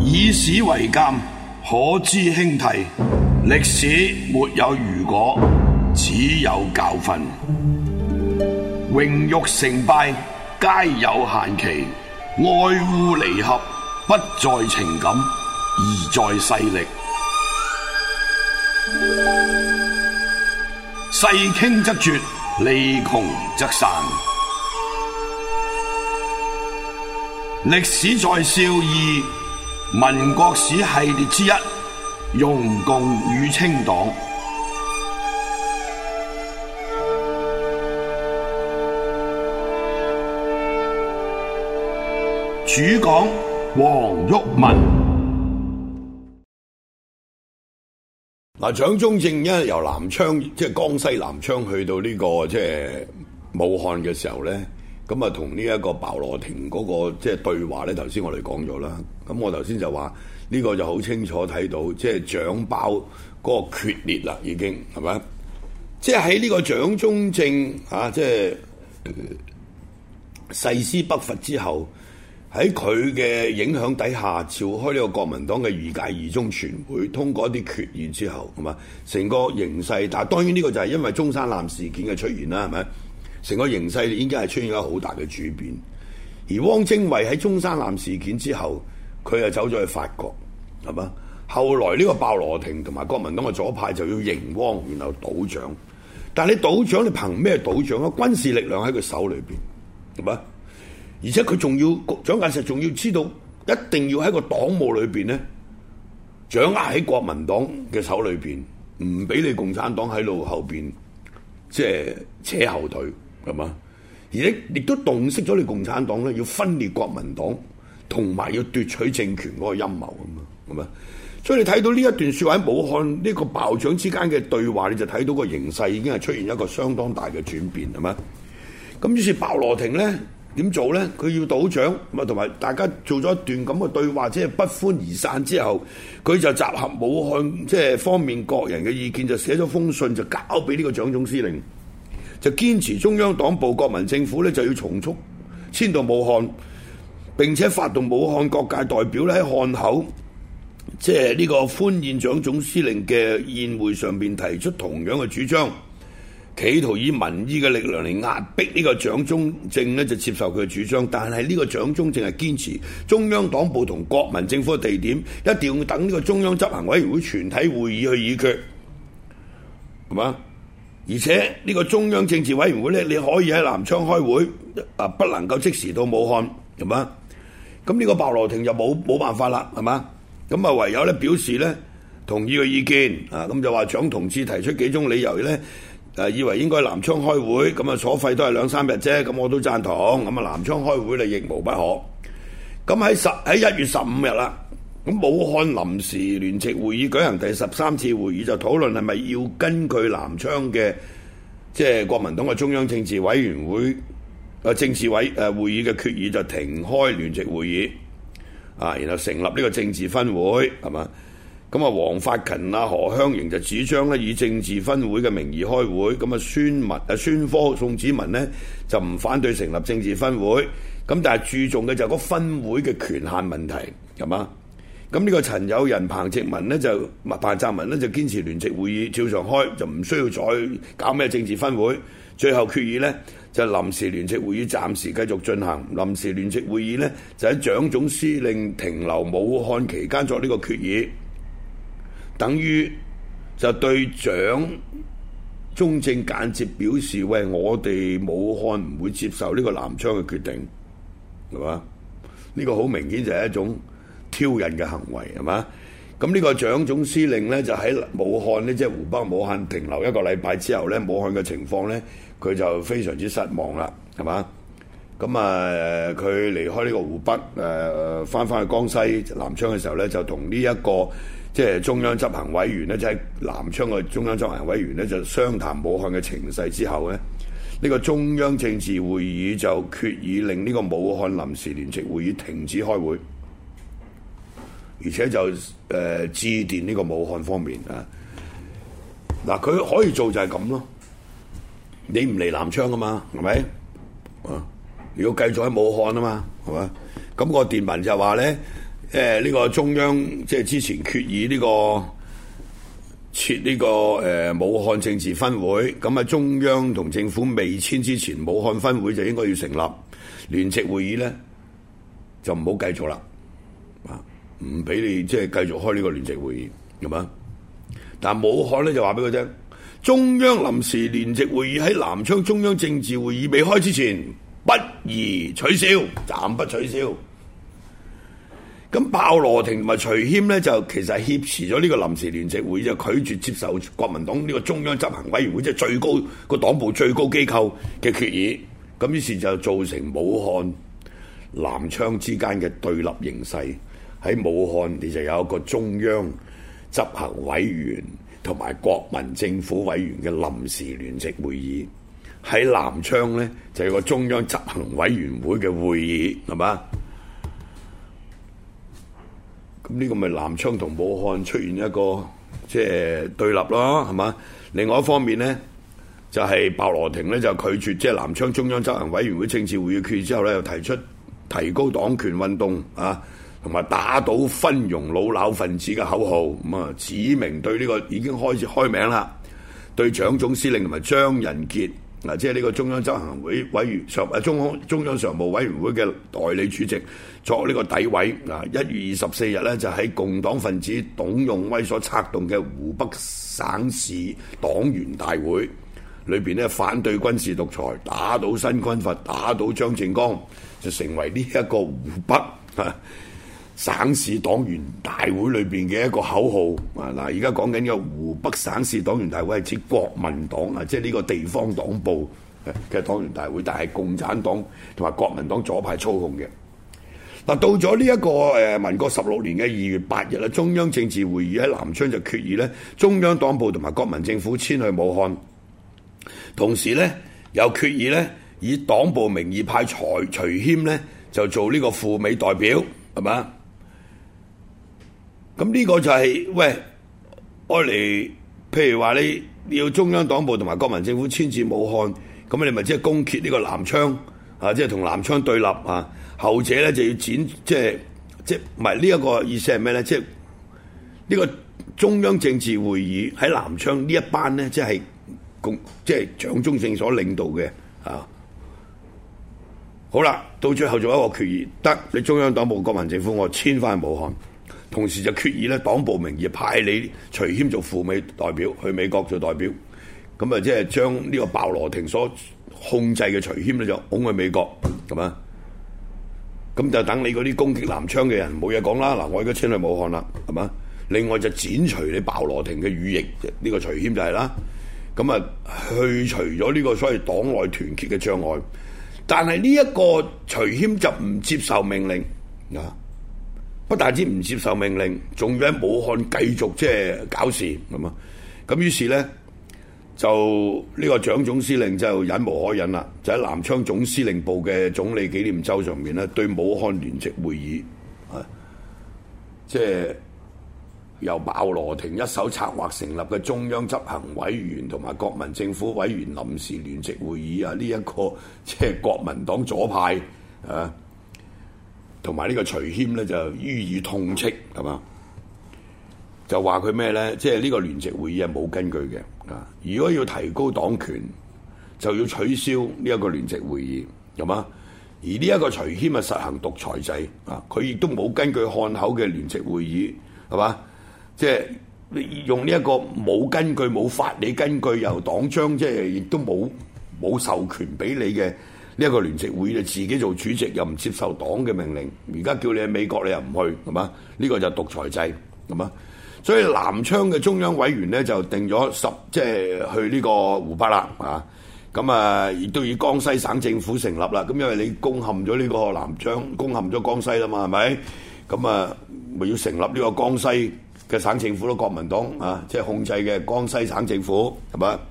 以史為鑑，可知興替。歷史沒有如果，只有教訓。榮辱成敗皆有限期，愛惡離合不在情感，而在勢力。勢傾則絕，利窮則散。歷史在笑貳，民國史系列之一，容共與清黨。主講黃毓民。 嗱，蔣中正因為由南昌，即係江西南昌去到呢個即係武漢嘅時候咧，咁啊同呢一個鮑羅廷嗰個即係對話咧，頭先我哋講咗啦。咁我頭先就話呢個就好清楚睇到，即係蔣鮑嗰個決裂啦，已經係咪？即係喺呢個蔣中正啊，即係誓師北伐之後。喺佢嘅影響底下，召開呢個國民黨嘅2屆2中全會，通過一啲決議之後，係嘛？成個形勢，但係當然呢個就係因為中山艦事件嘅出現啦，係咪？成個形勢已經係出現咗好大嘅轉變。而汪精衛喺中山艦事件之後，佢又走咗去法國，係嘛？後來呢個鮑羅廷同埋國民黨嘅左派就要迎汪，然後倒蔣。但係你倒蔣，你憑咩倒蔣啊？軍事力量喺佢手裏邊，係嘛？而且佢仲要蔣介石仲要知道，一定要喺個黨務裏邊咧，掌握喺國民黨嘅手裏邊，唔俾你共產黨喺度後邊即係扯後腿，係嘛？而且亦都洞悉咗你共產黨咧，要分裂國民黨，同埋要奪取政權嗰個陰謀啊嘛，係嘛？所以你睇到呢一段説話喺武漢呢個鮑蔣之間嘅對話，你就睇到個形勢已經係出現一個相當大嘅轉變，係嘛？咁於是鮑羅廷咧。點做呢？佢要倒蔣，咁啊同埋大家做咗一段咁嘅對話，即係不歡而散之後，佢就集合武漢即係方面各人嘅意見，就寫咗封信，就交俾呢個蔣總司令，就堅持中央黨部國民政府咧就要從速遷到武漢，並且發動武漢各界代表咧喺漢口，即係呢個歡宴蔣總司令嘅宴會上邊提出同樣嘅主張。企圖以民意嘅力量嚟壓迫呢個蔣中正咧，就接受佢嘅主張，但係呢個蔣中正係堅持中央黨部同國民政府嘅地點一定要等呢個中央執行委員會全體會議去議決，係嘛？而且呢個中央政治委員會咧，你可以喺南昌開會，不能夠即時到武漢，係嘛？咁呢個鮑羅廷就冇辦法啦，係嘛？咁啊唯有咧表示咧同意嘅意見，咁就話蔣同志提出幾種理由咧。以為應該南昌開會，咁啊所費都係2-3日啫，咁我都贊同。咁啊南昌開會咧亦無不可。咁喺1月15日啦，咁武漢臨時聯席會議舉行第13次會議，就討論係咪要根據南昌嘅即係國民黨嘅中央政治委員會政治會議嘅決議，就停開聯席會議，然後成立呢個政治分會，係嘛？咁啊，黃發勤啊、何香凝就主張咧以政治分會嘅名義開會，咁啊孫科、宋子文呢就唔反對成立政治分會，咁但係注重嘅就係個分會嘅權限問題，係嘛？咁呢個陳友仁、彭澤民呢就堅持聯席會議照常開，就唔需要再搞咩政治分會。最後決議呢就臨時聯席會議暫時繼續進行，臨時聯席會議呢就喺蔣總司令停留武漢期間作呢個決議。等於就對蔣中正間接表示，喂，我哋武漢唔會接受呢個南昌嘅決定，係嘛？呢個好明顯就係一種挑釁嘅行為，係嘛？咁呢個蔣總司令呢，就喺武漢呢，即係湖北武漢停留1個禮拜之後呢，武漢嘅情況呢，佢就非常之失望啦，係嘛？咁佢離開呢個湖北翻去江西南昌嘅時候呢，就同呢一個即係中央執行委員咧，即係南昌嘅中央執行委員咧，就商談武漢嘅情勢之後咧，呢個中央政治會議就決議令呢個武漢臨時聯席會議停止開會，而且就致電呢個武漢方面啊。嗱，佢可以做就係咁咯，你唔嚟南昌啊嘛，係咪？你要繼續喺武漢啊嘛，係嘛？咁個電文就話咧。 呢個中央即係之前決議呢個設呢個武漢政治分會，咁啊中央同政府未簽之前，武漢分會就應該要成立聯席會議咧，就唔好繼續啦，唔俾你即係繼續開呢個聯席會議，係嘛？但係武漢咧就話俾佢聽，中央臨時聯席會議喺南昌中央政治會議未開之前，不宜取消，暫不取消。咁鮑羅廷同埋徐謙咧就其實挾持咗呢個臨時聯席會議，就拒絕接受國民黨呢個中央執行委員會即係最高個黨部最高機構嘅決議，咁於是就造成武漢南昌之間嘅對立形勢。喺武漢你就有一個中央執行委員同埋國民政府委員嘅臨時聯席會議，喺南昌咧就有個中央執行委員會嘅會議，係嘛？咁呢個咪南昌同武漢出現一個即係對立咯，係嘛？另外一方面呢，就係鮑羅廷呢就拒絕即係南昌中央執行委員會政治會議決議之後呢，又提出提高黨權運動啊，同埋打倒昏庸老朽分子嘅口號，咁啊指明對呢個已經開始開名啦，對蔣總司令同埋張人傑嗱，即係呢個中央執行委員中央常務委員會嘅代理主席作呢個詆毀。嗱，1月24日咧就喺共黨分子董用威所策動嘅湖北省市黨員大會裏邊咧，反對軍事獨裁，打倒新軍閥，打倒張靜江，就成為呢一個湖北省市黨員大會裏邊嘅一個口號啊！嗱，而家講緊呢個湖北省市黨員大會係指國民黨啊，即係呢個地方黨部嘅黨員大會，但係共產黨同埋國民黨左派操控嘅。嗱，到咗呢一個民國16年嘅2月8日啦，中央政治會議喺南昌就決議咧，中央黨部同埋國民政府遷去武漢，同時咧有決議咧以黨部名義派徐謙咧就做呢個赴美代表，係嘛？咁呢個就係喂，愛嚟，譬如話你要中央黨部同埋國民政府遷至武漢，咁你咪即係攻擊呢個南昌啊，即係同南昌對立啊。後者咧就要即係唔係呢一個意思係咩咧？即係呢個中央政治會議喺南昌呢一班咧，即係蔣中正所領導嘅啊。好啦，到最後仲有一個決議，得你中央黨部國民政府我遷翻去武漢。同時就決議咧，黨部名義派你徐謙做赴美代表，去美國做代表，咁啊即係將呢個鮑羅廷所控制嘅徐謙咧就拱去美國，咁啊，咁就等你嗰啲攻擊南昌嘅人冇嘢講啦。嗱，我而家遷去武漢啦，係嘛？另外就剪除你鮑羅廷嘅羽翼，呢個徐謙就係啦。咁啊，去除咗呢個所謂黨內團結嘅障礙，但係呢一個徐謙就唔接受命令啊！不但止唔接受命令，仲要喺武漢繼續即係搞事，咁啊！咁於是咧，就呢個蔣總司令就忍無可忍啦，就喺南昌總司令部嘅總理紀念周上面咧，對武漢聯席會議啊，即係由鮑羅廷一手策劃成立嘅中央執行委員同埋國民政府委員臨時聯席會議啊，呢一個即係國民黨左派啊。同埋呢個徐謙咧就予以痛斥，係嘛？就話佢咩咧？即係呢個聯席會議係冇根據嘅啊！如果要提高黨權，就要取消呢一個聯席會議，係嘛？而呢一個徐謙啊實行獨裁制啊，佢亦都冇根據漢口嘅聯席會議，係嘛？即係用呢一個冇根據、冇法理根據，由黨章即係亦都冇授權俾你嘅。呢一個聯席會議就自己做主席，又唔接受黨嘅命令。而家叫你去美國，你又唔去，係嘛？呢個就獨裁制，係嘛？所以南昌嘅中央委員咧就定咗即係去呢個湖北啦，啊！咁啊，亦都以江西省政府成立啦。咁因為你攻陷咗呢個南昌，攻陷咗江西啦嘛，係咪？咁啊，咪要成立呢個江西嘅省政府咯？國民黨啊，即係控制嘅江西省政府，係嘛？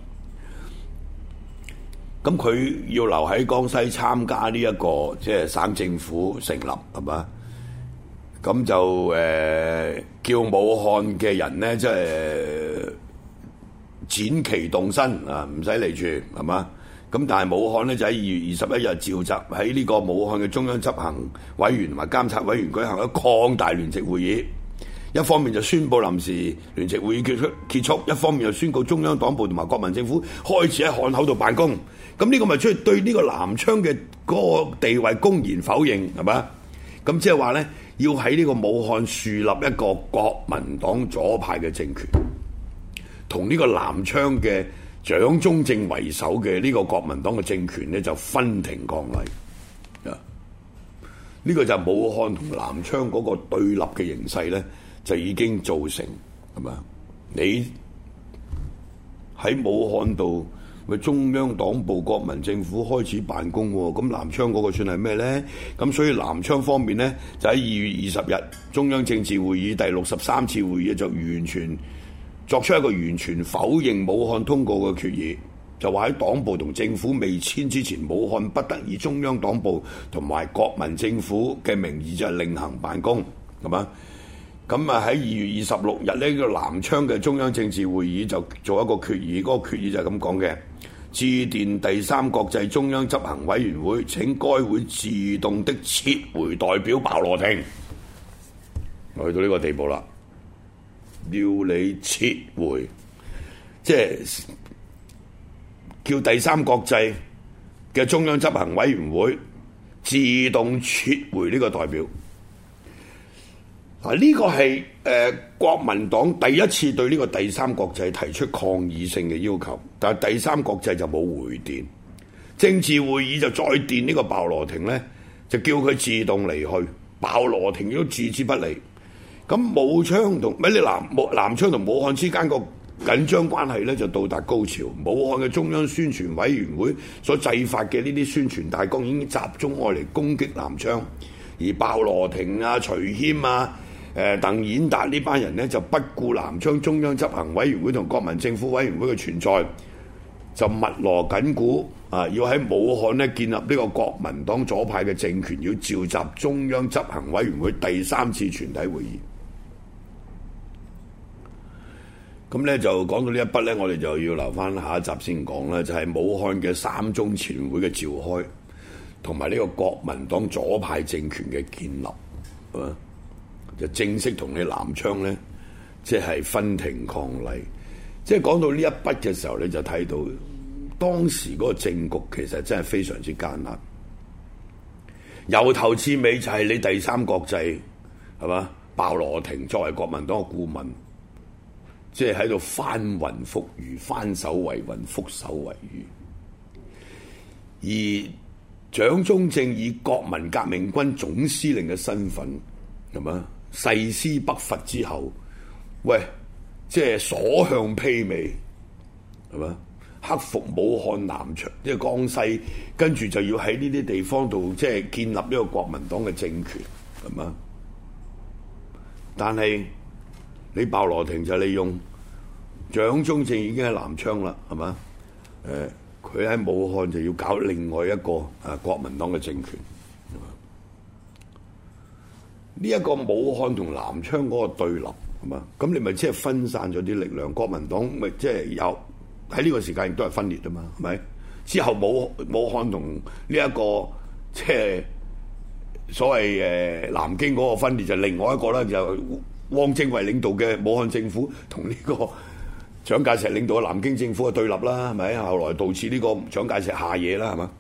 咁佢要留喺江西參加呢一個即係省政府成立，係嘛？咁就叫武漢嘅人咧，即係展旗動身啊，唔使嚟住，係嘛？ 咁但係武漢呢，就喺2月21日召集喺呢個武漢嘅中央執行委員同埋監察委員舉行咗擴大聯席會議，一方面就宣布臨時聯席會議結束，一方面又宣告中央黨部同埋國民政府開始喺漢口度辦公。咁呢個咪出去對呢個南昌嘅嗰個地位公然否認係嘛？咁即係話呢，要喺呢個武漢樹立一個國民黨左派嘅政權，同呢個南昌嘅蔣中正為首嘅呢個國民黨嘅政權呢，就分庭抗禮。呢個就係武漢同南昌嗰個對立嘅形勢呢，就已經造成係嘛？你喺武漢度，中央黨部國民政府開始辦公喎，咁南昌嗰個算係咩呢？咁所以南昌方面呢，就喺2月20日中央政治會議第63次會議就完全作出一個完全否認武漢通告嘅決議，就話喺黨部同政府未遷之前，武漢不得以中央黨部同埋國民政府嘅名義就另行辦公，係嘛？咁啊喺2月26日呢個南昌嘅中央政治會議就做一個決議，嗰個決議就係咁講嘅：致電第三國際中央執行委員會，請該會自動的撤回代表鮑羅廷。去到呢個地步啦，要你撤回，即係叫第三國際嘅中央執行委員會自動撤回呢個代表。呢個係國民黨第一次對呢個第三國際提出抗議性嘅要求，但係第三國際就冇回電，政治會議就再電呢個鮑羅廷呢，就叫佢自動離去。鮑羅廷亦都置之不理。咁武昌同南昌同武漢之間個緊張關係呢，就到達高潮。武漢嘅中央宣傳委員會所製發嘅呢啲宣傳大綱已經集中愛嚟攻擊南昌，而鮑羅廷啊、徐謙啊、鄧演達呢班人呢，就不顧南昌中央執行委員會同國民政府委員會嘅存在，就密鑼緊鼓要喺武漢呢建立呢個國民黨左派嘅政權，要召集中央執行委員會第3次全體會議。咁呢就講到呢一筆呢，我哋就要留翻下一集先講啦，就係武漢嘅3中全會嘅召開，同埋呢個國民黨左派政權嘅建立，係嘛？就正式同你南昌呢，即係分庭抗禮。即係講到呢一筆嘅時候，你就睇到當時嗰個政局其實真係非常之艱難。由頭至尾就係你第三國際，係嘛？鮑羅廷作為國民黨嘅顧問，即係喺度翻雲覆雨，翻手為雲，覆手為雨。而蔣中正以國民革命軍總司令嘅身份，係嘛？誓師北伐之後，喂，即係所向披靡，係嘛？克服武漢、南昌，即係江西，跟住就要喺呢啲地方度，即係建立呢個國民黨嘅政權，係嘛？但係你鮑羅廷就利用蔣中正已經喺南昌啦，係嘛？佢喺武漢就要搞另外一個國民黨嘅政權。呢一個武漢同南昌嗰個對立，係嘛？咁你咪即係分散咗啲力量，國民黨咪即係有喺呢個時間亦都係分裂啊嘛，係咪？之後武漢同呢一個即係所謂南京嗰個分裂就另外一個啦，就汪精衛領導嘅武漢政府同呢個蔣介石領導嘅南京政府嘅對立啦，係咪？後來導致呢個蔣介石下野啦，係嘛？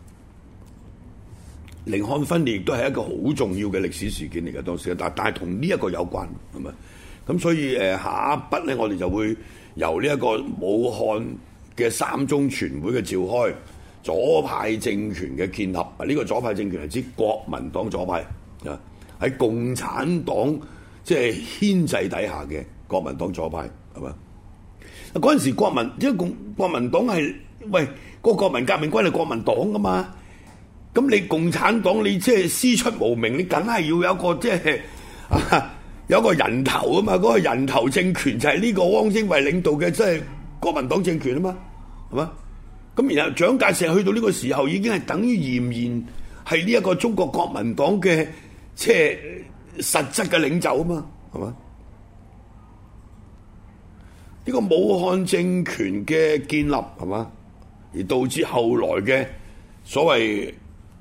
寧漢分裂亦都係一個好重要嘅歷史事件嚟嘅，當時，但係同呢一個有關，係咪？咁所以下一筆咧，我哋就會由呢一個武漢嘅3中全會嘅召開，左派政權嘅建立。呢個左派政權係指國民黨左派啊，喺共產黨即係牽制底下嘅國民黨左派，係嘛？嗰陣時國民黨係個國民革命軍係國民黨噶嘛？咁你共產黨你即係師出無名，你梗係要有一個即係有一個人頭啊嘛，嗰個人頭政權就係呢個汪精衛領導嘅即係國民黨政權啊嘛，係嘛？咁然後蔣介石去到呢個時候已經係等於儼然係呢一個中國國民黨嘅即係實質嘅領袖啊嘛，係嘛？呢個武漢政權嘅建立，係嘛？ 而導致後來嘅所謂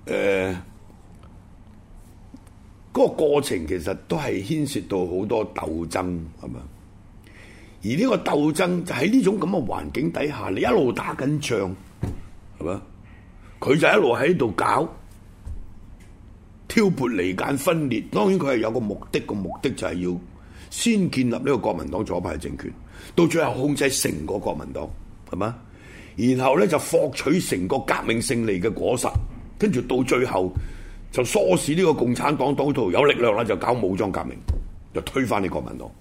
嗰個過程，其實都係牽涉到好多鬥爭，係嘛？而呢個鬥爭就喺呢種咁嘅環境底下，你一路打緊仗，係嘛？佢就一路喺度搞挑撥離間分裂。當然佢係有個目的，個目的就係要先建立呢個國民黨左派政權，到最後控制成個國民黨，係嘛？然後咧就獲取成個革命勝利嘅果實，跟住到最後就唆使呢個共產黨黨徒有力量啦，就搞武裝革命，就推翻你國民黨。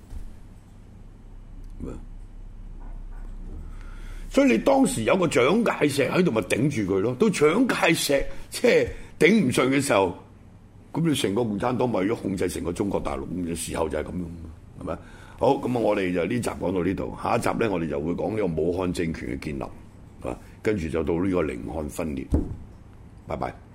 所以你當時有個蔣介石喺度，咪頂住佢咯。到蔣介石即係頂唔順嘅時候，咁你成個共產黨咪要控制成個中國大陸嘅時候就係咁樣，係咪？好，咁我哋就呢集講到呢度，下一集咧我哋就會講呢個武漢政權嘅建立，跟住就到呢個寧漢分裂。拜拜。